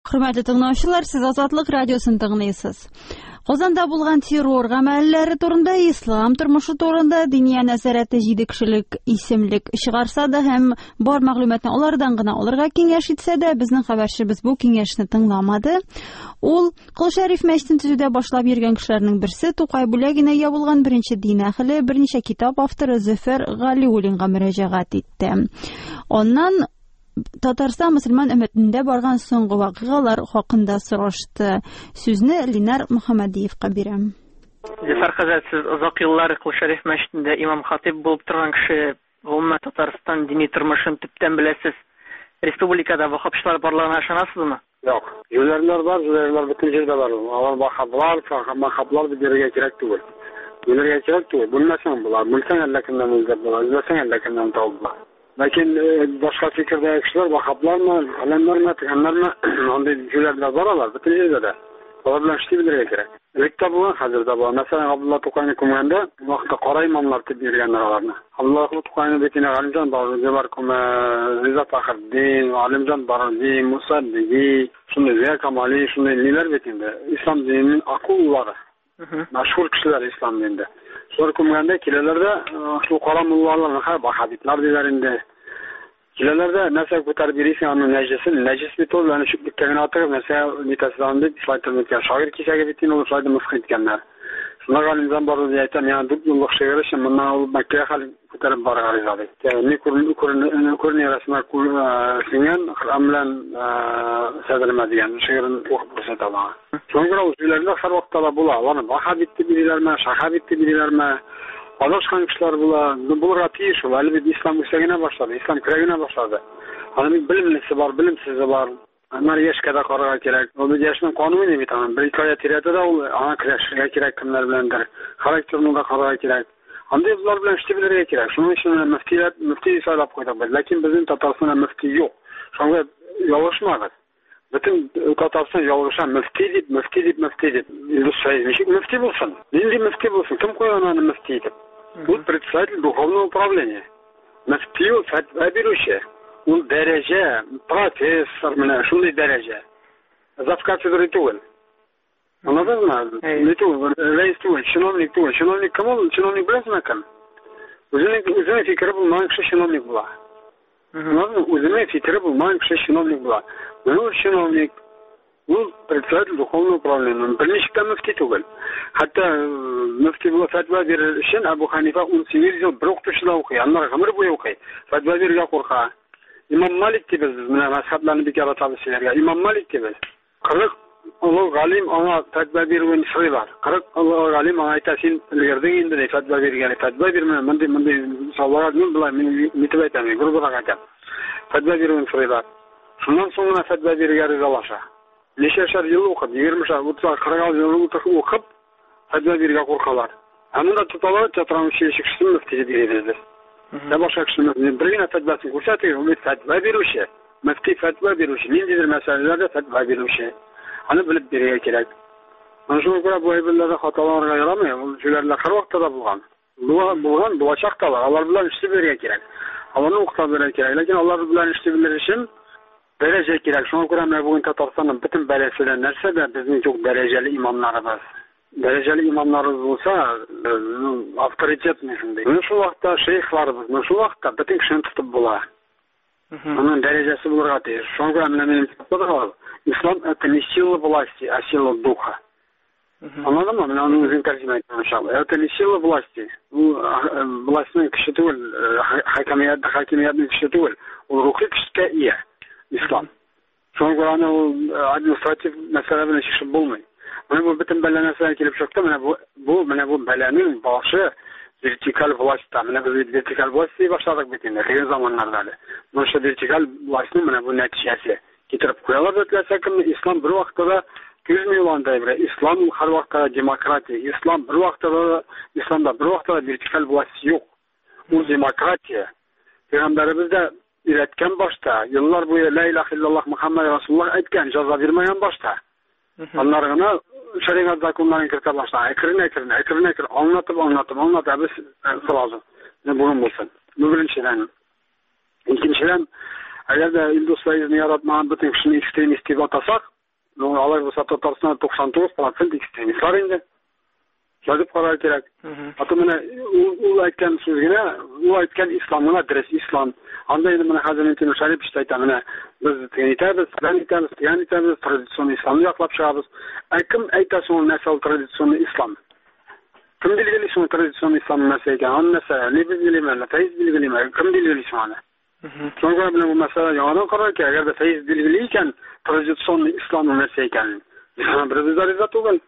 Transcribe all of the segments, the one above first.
Хөрмәтле тыңлаучылар, сез Азатлык радиосын тыңлыйсыз. Казанда булган террор гамәлләре турында, ислам тормышы турында Диния нәзарәте 7 кешелек исемлек чыгарса да һәм бар мәгълүматны алардан гына алырга киңәш итсә дә, безнең хәбәрчебез бу киңәшне тыңламады. Ул Кол Шәриф мәчетен төзүдә башлап йөргән кешеләрнең берсе, Тукай бүләгенә ия булган беренче дин әһле, берничә китап авторы Зөфәр Галиуллинга мөрәҗәгать итте. Аннан Татарстан мөселман өмметендә барган соңгы вакыйгалар хакында сорашты. Сүзне Линар Мөхәммәдиевка бирәм. Зөфәр хәзрәт, сез озак еллар Кол Шәриф мәчетендә имам-хатиб булып торган кеше, гомумән Татарстан дини тормышын төптән беләсез. Республикада вахабчылар барлыгына ышанасызмы? Юк. Юләрләр бар, юләрләр бөтен җирдә бар. Алар вахаблар бирергә кирәк түгел. Бирергә кирәк түгел. Белмәсәң булар, белсәң әллә кемнән үзләп булар, белсәң әллә кемнән табылар. Ләкин башка фикердәге кешеләр вахаблармы, аланнармы, тигәннәрме, андый юләрләр баралар, бөтен җирдә дә. Алар белән эшли белергә кирәк. Электә булган, хәзердә булган. Мәсәлән, Абдулла Тукайны күмгәндә, вакытта кара имамлар дип биргәннәр аларны. Абдулла Тукайны битенә Галимҗан Барзилар күмә, Риза Фахрдин, Галимҗан Барзи, Муса Диги, шундый Камали, шундый ниләр бит инде. Ислам диненең акуллары. Мәшһүр кешеләр ислам динендә. Шулар күмгәндә киләләрдә, шул кара муллаларны һәр вахабитлар диләр инде. Киләләрдә нәрсә күтәреп бирисең, аның нәҗес бит ул, аны шүклектән атып, нәрсә нитәсән дип шайтан иткән. Шагыйрь кисәге бит инде, ул шайтан мыскы иткәннәр. Шуңа Галимҗан Барзи әйтә, миңа дүрт еллык шигырь өчен моннан ул Мәккәгә хәл күтәреп барырга риза ди. Ни күренә рәсмә күргән, Коръән белән сәдәлмә дигән шигырен укып күрсәтә ала. Шуңа ул җилләрдә һәр вакытта була. Аларны вахабит дип бириләрме, шахабит дип бириләрме? Адашкан кешеләр була, булырга тиеш ул. Әле бит ислам үсәгенә башлады, ислам кирәгенә башлады. Аның белемлесе бар, белемсезе бар. Аннар яшькә дә карарга кирәк. Ул бит яшьнең кануны бит аның. Бер икәя тирәдә дә ул аңа көрәшергә кирәк кемнәр беләндер. Характерны да карарга кирәк. Андый булар белән эшли белергә кирәк. Шуның өчен мөфти сайлап куйдык без. Ләкин безнең Татарстанда мөфти юк. Шуңа ялгышмагыз. Бөтен Татарстан ялгыша мөфти дип. Ничек мөфти булсын? Нинди мөфти булсын? Кем куйган аны мөфти итеп? Ул председатель духовного управления. Мөфти ул фатва бирүче. Ул дәрәҗә, профессор менә шундый дәрәҗә. Зав кафедры түгел. Анladınız ne түгел, рәис түгел, чиновник түгел. Чиновник кем ул? Чиновник беләсезме кем? Үзенең фикере булмаган кеше чиновник була. Үзенең фикере булмаган кеше чиновник була. Ул чиновник, ул председатель духовного управления. Берничә тә мөфти түгел. Хәтта мөфти булып фатва бирер өчен Абу Ханифа 18 ел бер укытучыда укый. Аннар гомер буе укый. Фатва бирергә курка. Имам Малик дибез, менә мәсхәбләрне бик яратабыз сөйләргә. Имам Малик дибез. 40 олы галим аңа фатва бирүен сорыйлар. 40 олы галим аңа әйтә, син илгәрдең инде дип фатва биргән. Фатва бирмә, мондый саллар мин булай, мин нитеп әйтәм, группага әйтәм. Фатва бирүен сорыйлар. Шуннан соң гына фатва бирергә ризалаша. Ничәшәр ел укып, 20-шәр, 30-шәр, 40 ел укып, фатва бирергә куркалар. Анда тоталар, театран училищесын мөфти дигәннәр. Я башка кешеләрне бер генә фатвасын күрсәтә, ул фатва бирүче. Мөфти фатва бирүче. Ниндидер мәсьәләләрдә фатва бирүче. Аны белеп бирергә кирәк. Аны шуңа күрә бу әйберләрдә хаталарга ярамый. Ул җүләрләр һәр вакытта да булган. Булачак та бар. Алар белән эшли бирергә кирәк. Аларны укыта бирергә кирәк. Ләкин алар белән эшли белер өчен дәрәҗә кирәк. Шуңа күрә менә бүген Татарстанның бөтен бәләсе нәрсә дә безнең юк дәрәҗәле имамнарыбыз. Дәрәҗәле имамнарыбыз булса, авторитетный шундый. Менә шул вакытта шейхларыбыз, менә шул вакытта бөтен кешене тотып була. Аның дәрәҗәсе булырга тиеш. Шуңа күрә менә минем фикерем, ислам это не сила власти, а сила духа. Anladın mı? Ben onun üzerine tercüme ettim inşallah. Это не сила власти. Властьның кеше түгел, хакимиятның кеше түгел. Ул рухи көчкә ия. Ислам. Шуңа күрә аны административ мәсьәлә белән чишеп булмый. Менә бу бөтен бәла нәрсәгә килеп чыкты. Менә бу бәланың башы вертикаль властьта. Менә без вертикаль власть башладык бит инде кыен заманнарда әле. Менә шу вертикаль властьның менә бу нәтиҗәсе китереп куялар дип кем ислам бер вакытта күзмей уландай бер. Ислам һәр вакытта демократия. Ислам бер вакытта исламда бер вакытта вертикаль власть юк. Ул демократия. Пәйгамбәребез дә өйрәткән башта, еллар буе ла илаха иллаллах Мухаммад Расулуллах әйткән, җаза бирмәгән башта. Аннар гына шәригать законнарын кертә башлады. Әкрен, аңлатып, без сразу. Бүген булсын. Бу беренчедән. Икенчедән, әгәр дә Илдус Фәйзне яратмаган бөтен кешене экстремист дип атасак, Алай булса Татарстанда 99% экстремистлар инде. Жазып карар керек. Аты менә ул әйткән сүз генә, ул әйткән исламга дөрес ислам. Анда инде менә хәзер Тимур Шәрипов әйтә, менә без әйтәбез, традицион исламны яклап чыгабыз. Кем әйтә соң нәрсә традицион ислам? Кем билгели соң традицион ислам нәрсә икән? Аны нәрсә? Не билгелеме? Фәйз билгелеме? Кем билгели соң аны? Соңга белән бу мәсьәлә яңадан карар кирәк. Әгәр дә фәйз билгели икән, традицион ислам нәрсә икән? Без зариза түгел.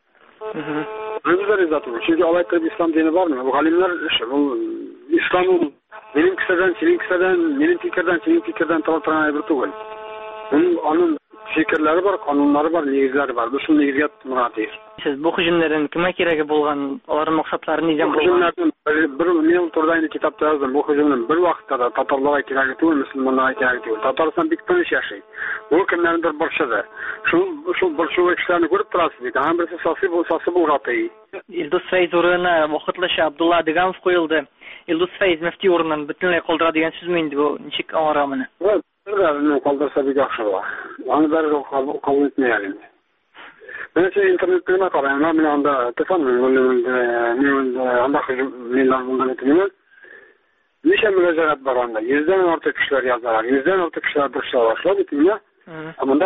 Çünkü Allah'ta bir İslam dini var mı? Bu alimler bu İslam'ın benim kişiden, senin kişiden, benim fikirden, senin fikirden tarafından bir tuğul. Onun fikirleri var, kanunları var, negizleri var. Bu şunun negiziyat muratıyır. Siz bu hücumların kime keregi bolgan, onların maksatları neyden bolgan? Bu hücumlardan bir turdayında kitapta yazdım. Bu hücumun bir vakitte da Tatarlara keregi tuğul, Müslümanlara keregi tuğul. Tataristan bir tanış yaşayı. Bu kimlerindir barşadır. Şu barşı kişilerini görüp durasız deydi. Hem birisi sası bu ratayı. İlduz Feyz uğruna vakitlaşı Abdullah Diganov koyuldu. İlduz Feyz müfti uğrundan bütünlüğe koldura diyen söz müydü bu nişik anıramını? Evet. Ne kaldırsa bir yaxşı var. Onu da kabul etmeyelim. Ben size internette karayım. Ben anda telefon anda hücumlar bundan etmiyorum. Neşe müracaat var anda. 100'den artık kişiler yazarlar. 100'den artık kişiler duruşlar başlar bitimle. Amında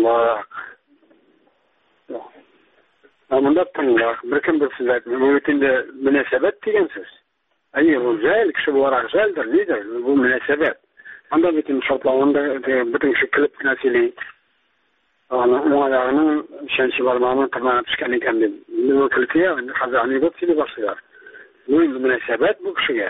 tanılak. Bir kim bir siz etmiyor. Bu bütünde münasebet diyensiniz. Hayır, bu güzel. Kişi bu olarak güzeldir. Nedir? Bu münasebet. Anda bütün şartlarında bütün şu klip nesili onun ayağının şensi varmağının tırnağı çıkan iken de bu klipiye hazırlanıyor hepsini başlıyor. Bu münasebet bu kişiye.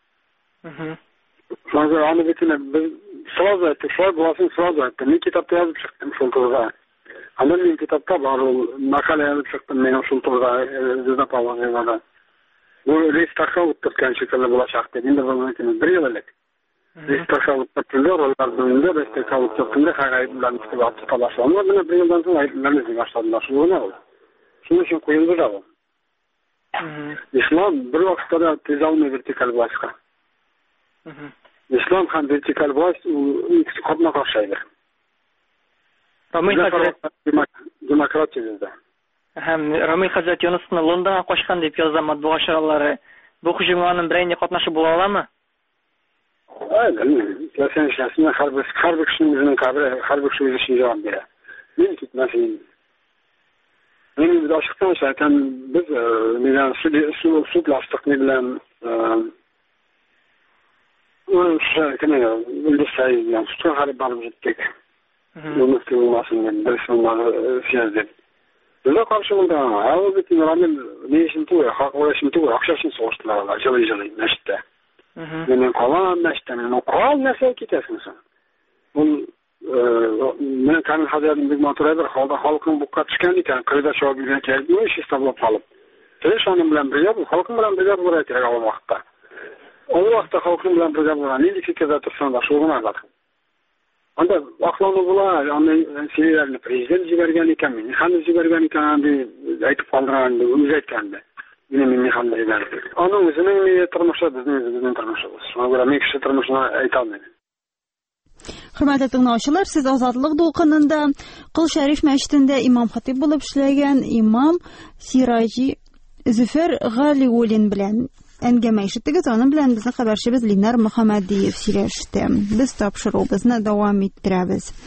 Sonra onu bütün sıraz ettik, sıraz ettim. Bir kitapta yazıp çıktım Şultur'da. Anda bir kitapta var, makale yazıp çıktım benim Şultur'da, Zizna Pavlazı'da. Bu reis takavutturken şekilde bulaşak dediğinde bunu bir yıllık. Reis takavutturken oralarında reis takavutturken de hayırlarını tutup başlanıyor. Buna bir yıldan sonra hayırlarını başladılar. Şu ne oldu? Şunun için koyuldu da bu. İslam bir vakitte tez almıyor vertikal başka. İslam hem vertikal baş, ikisi kopma karşıydı. Demokrat yüzünde. Rami Hazret Yunus'un London'a koşkan deyip yazan matbu aşaraları bu hücumanın bireyinde katnaşı bulala mı? Aynen. Sen şahsına harbi kişinin yüzünün kabri, harbi kişinin yüzünün cevap verir. Benim mesela benim de açıktan zaten biz su plastik ne bilen yani su harbi barıp gittik. Bunu olmasın bir sonları siyazdık. Burada karşımda ama bütün Ramil ne işin tuğu, hak uğraşın tuğu, akşamın soğuştular, jılı meşte. Benim kalan meşte, o kalan nesel kitesin sen. Ben Kamil Hazret'in bir motoraydır, halkın bu kaçken iken, köyde çoğu bilgilen keldi, o iş istavlap alıp. Tereş onun bilen birlikte, halkın bilen birlikte buraya gerek o vakitte. O vakitte halkın bilen birlikte buraya, neydi ki kez atırsın da, şuğuna bakın. Anda aklanı bular, şeylerini prezident jibergen iken mi? Nihanı jibergen iken bir aytıp kaldıran, uzaytkendi. Yine mi nihanı jibergen. Onun üzerinin tırmışı, bizim tırmışımız. Ona göre bir kişi tırmışına aytamıydı. Hürmetli dinləyicilər, siz Azadlıq Dolqanında Qıl Şərif məscidində imam xatib olub işləyən imam Siraji Züfər Ғалиуллин белән әңгәмә ишеттегез. Аның белән безнең хәбәрчебез Линар Мөхәммәдиев сөйләште. Без тапшыруыбызны дәвам иттерәбез.